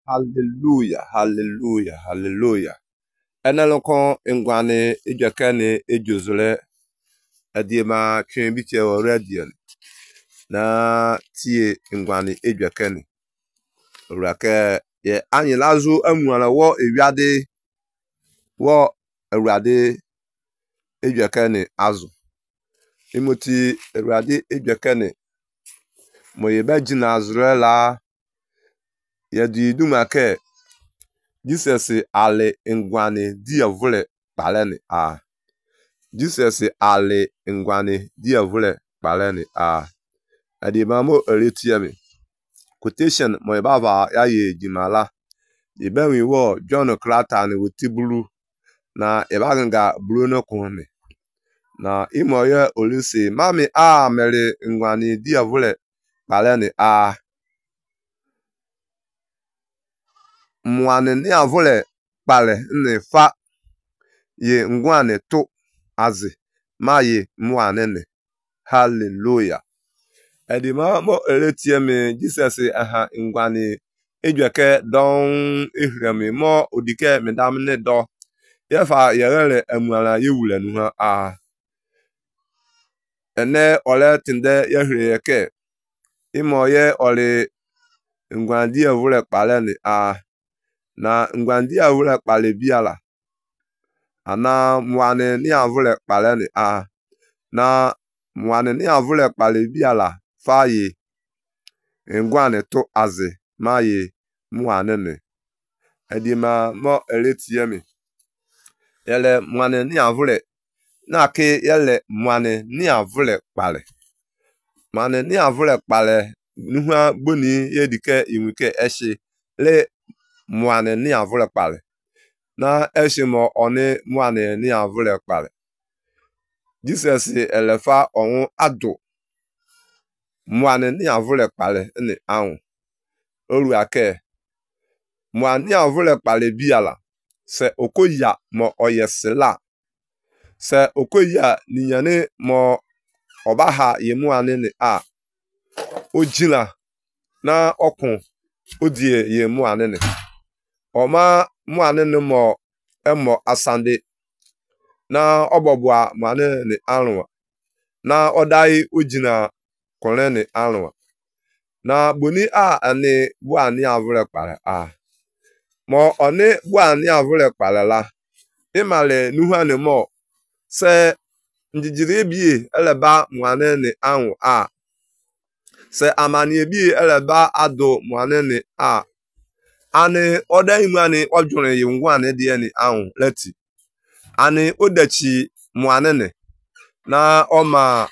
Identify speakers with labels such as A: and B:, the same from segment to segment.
A: Hallelujah, hallelujah, hallelujah. Eneloko ingwane ijekene ejozule adiema chimbiche wa radio na tie ingwane ejekene. Urake ye anyi lazu emuala wo ewiade wo ewade ejekene azu. Imoti ewade ejekene moyebe jina azrela yedi dumake Jesus ale ingwane dia vule paleni a. Jesus ale ingwane dia vule paleni a. Adi mamo eretiemi. Quotation mo baba ya ye jimala. Ibenwi wo John Clatter ni wutibulu na ibaganga Bruno Kone. Na imo ye olisi mami a mere ingwane dia vule paleni a. Mwane ni avule pale ne fa ye ngwane tu azi ma ye mwane ne. Hallelujah. Edima mo eletiemi Jesus aha ngwane ejweke don ehremi mo odike medamne do yefa yerele emuala yewule nu ha a ene ole tinde yehreke imo ye ole ngwandi evule pale ni a na ngwandi evule pale biala ana mwane ni avule pale ni a na mwane ni avule pale biala faye ngwane to aze maye mwane ne edima mo eletiemi yele mwane ni avule na ke yele mwane ni avule pale mwane ni avule pale nuha boni yedike inwike eshi le mwane ni avule pale na eshimo oni mwane ni avule pale Jesus elefa onwu adu mwane ni avule pale ni anwu oru ake mwane ni avule pale biala se okoya mo oyesila se okoya ni yane mo obaha ye mwane ni a ojila na okun odie ye mwane ni oma mwane ni mo emo asande na obobua mwane ni anwa na odai ojina kole ni anwa na boni a ani bu ani avule pare a mo oni bu ani avule pare la imale nuha ni mo se njijiri bi eleba mwane ni anwa a se amani bi eleba ado mwane ni a ani odai mwane ojure yi ngwane die ni anwa leti ani odechi mwane ni na oma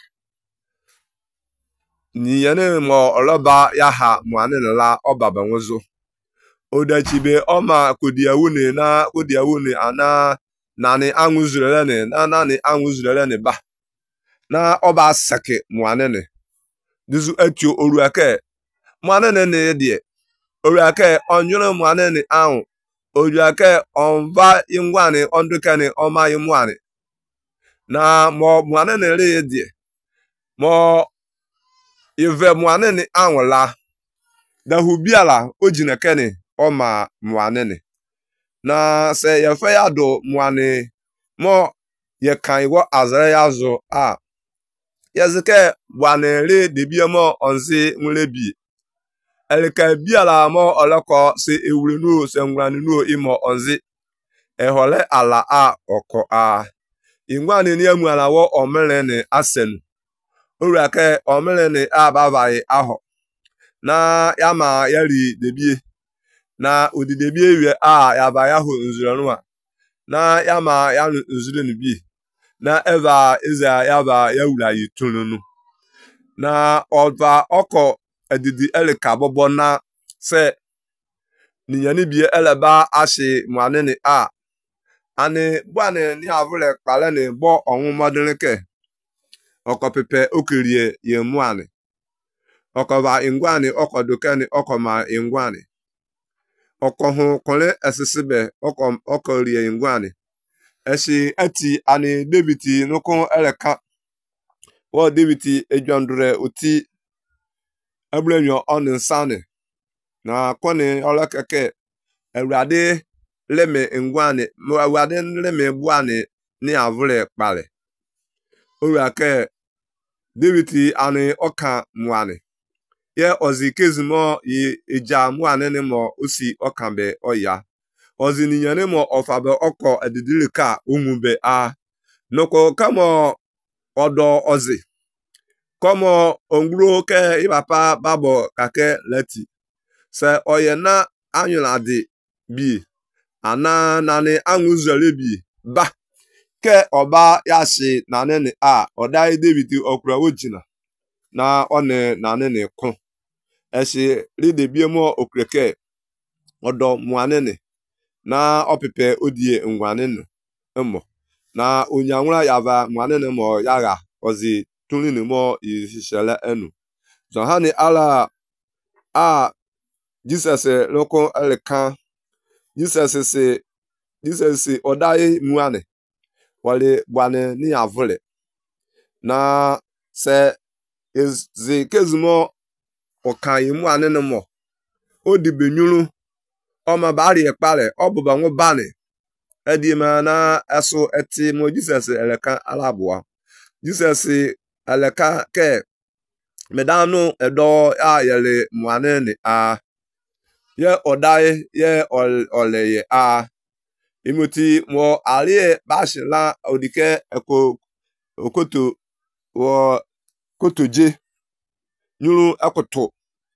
A: ni yene mo oloba yaha mwane la oba banwozo odachibe oma kodiawune na kodiawune ana nani anwuzurele ni na nani anwuzurele ni ba na oba sake mwane ni duzu etio oruake mwane ni die oruake onjure mwane ni anwu oruake onva ingwane ondukene oma imwane na mo mwane ni re die mo ive mwane ni anwula dahubiala ojinekeni oma mwane ni na se yefe ya do mwane mo ye kan iwo azare yazo a yezike mwane re debie mo onzi nwlebi elika biala mo oloko se ewurenu se ngwanenu imo onzi ehole ala a oko a ingwane ni emuala wo omere ni asenu urake omere ni ababai aho na yama yari debie na udidebie ewe a yaba yahu nzuronwa na yama yanu nzurenu bi na eva iza yaba yawula yitununu na ova oko edidi elika bobo na se ninyani bi eleba ashi mwane ni a ani bwane ni avule pale ni bo onwu modinke oko pepe okirie ye mwane okoba ingwani okodukeni okoma ingwani okohu kole esisibe okorie ingwani eshi eti ani debiti nukun eleka wo debiti ejondure uti eblenyo oninsani na koni olekeke Ewurade leme ngwane ewurade leme buane ni avule kpale owurake David ani okan muane ye ozi kezimo yi eja muane ni mo osi okanbe oya ozi ni yane mo ofabe oko edidilika umube a noko kamo odo ozi komo onguro ke ibapa babo kake leti se oyena anyuladi bi ana nani anwuzele bi ba ke oba yashi nanene a odai David okura ojina na one nanene kon eshi ride biemo okreke odo muanene na opepe odie ngwanene emo na onyanwura yava muanene mo yaga ozi tunini mo ishishele enu zohani ala a Jesus loko elekan Jesus si odai muane wale bwane ni avule na se ezi kezumo okan muane no mo odibenyuru o ma bari ekpare obuba nwo bani edima na aso eti mo Jesus elekan alabua Jesus eleka ke medanu edo a yele muane ni a ye odai ye oleye a imoti mo alie bashila odike eko okoto wo kotoje nyuru ekoto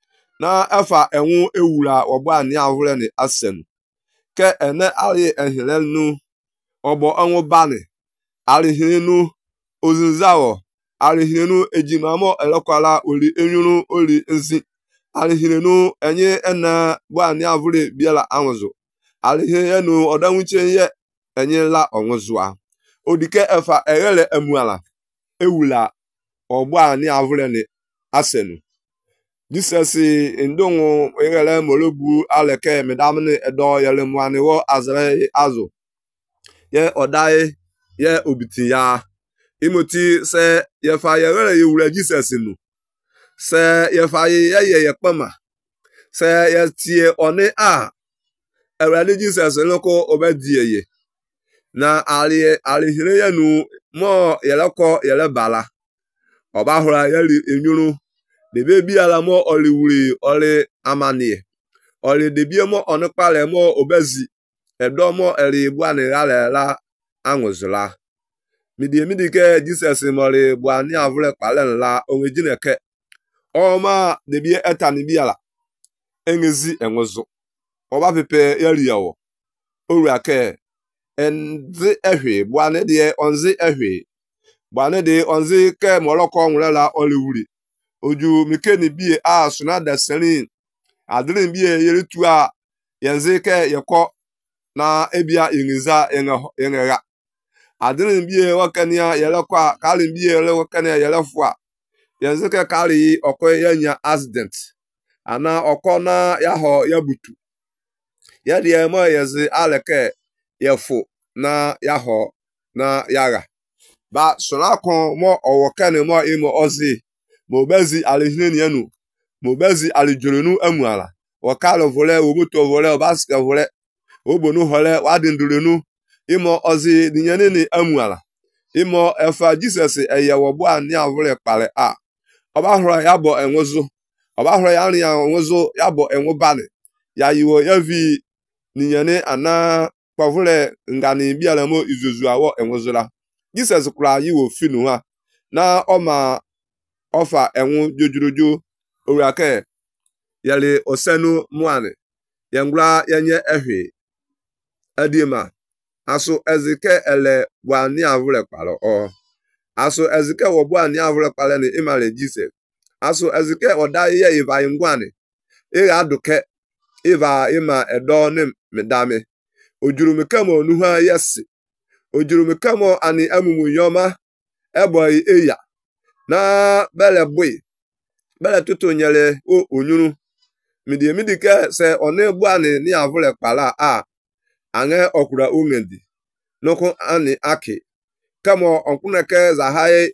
A: na afa enwu ewura ogba ni avure ni asen ke ene ali ehilenu obo anwu bani alihinu ozinzawo alihinu ejimamo elokwala oli enyuru oli nzi alihinu enye ena gba ni avure biela anwuzu alihinu odanwuche ye enye la onwuzua odike efa eghele emuala ewula ogba ni avure ni asenu Jesus ndonwu eghele molobu aleke medamne edo yele muani wo azre azu ye odai ye obiti ya imoti se ye fa yeghele yewula Jesus nu se ye fa ye kpama se ye tie oni a ewale Jesus loko obedieye na alihire yenu mo yeleko yele bala oba hura yeli enyuru debe bi ala mo oliwuri oli amanie oli debie mo onukpale mo obezi edo mo eri bua ni la anwuzula midi ke Jesus mori bua ni avule kpale la onwe jineke oma debie etani bi ala engezi enwuzu oba pepe yeli yawo owurake enzi ehwe bwane de onzi ehwe bwane de onzi ke moloko nwurela oliwuri oju mikeni bie a suna da serin adrin bie yeritu a yenzi ke yeko na ebia yingiza yenga adrin bie wakania yelekwa kalin bie yele wakania yelefua yenzi ke kali oko yenya accident ana oko na yaho yabutu yedie mo yezi aleke yefu na yaho na yaga ba sona kon mo owokene mo imo ozi mo bezi alihini enu mo bezi alijurunu amuala wakalo vole obuto vole obaske vole obonu hole wadindurenu imo ozi dinyenini amuala imo efa Jesus eyewo bo ani avule kpale a obahro yabo enwuzu obahro ya nri ya enwuzu yabo enwubani ya yiwo yavi ninyane ana kpavule ngani biala mo izuzu awo enwuzula Jesus kura yiwo finu ha na oma ofa enwu jojuruju owurake yali osenu muane yengura yenye ehwe edima aso ezike ele bwani avule kpalo o aso ezike wo bwani avule kpale ni imale Jesus aso ezike odai ye iva ngwane ira duke iva ima edo ni medame ojurumikamo nuha yesi ojurumikamo ani amumu yoma eboy eya na bele boy bele tutu nyele o onyuru midi ke se one bwani ni avule kpala a ange okura ungendi noko ani aki kamo onkuneke za hai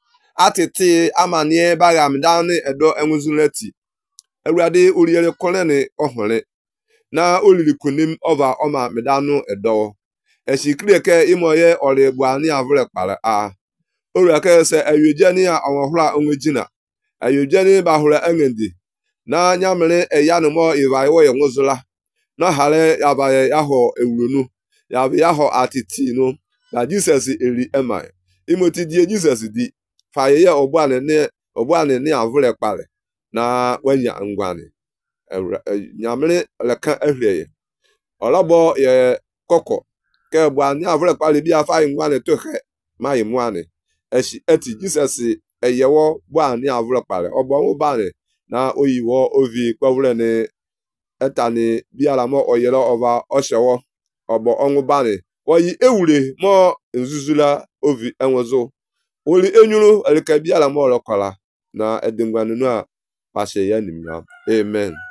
A: atiti amanie bagam dani edo enwuzuleti ewurade oriyele konene ohore na olili kunim ova oma medanu edo esikri ke imoye ore buani avre kpare a ore ke se ayejeni a onhura onwejina ayejeni ba hura engendi na nyamere eyanu mo iwaiwo yenwuzula na hare yabaye yaho ewurunu yaho atitinu na Jesus eri emai imoti die Jesus di faye obuane ne avre kpare na wanya ngwani nyamere leka ehriye olabo ye koko ke buani avre kpare bi afa ngwani to he mai muani eshi eti Jesus eyewo buani avre kpare obo bani na oyiwo ovi kwavre ne etani biara mo oyelo ova oshewo obo onwu bani oyi ewure mo nzuzula ovi enwezo oli enyuru elike biara mo rokola na edingwanu a pashe ya nimya amen.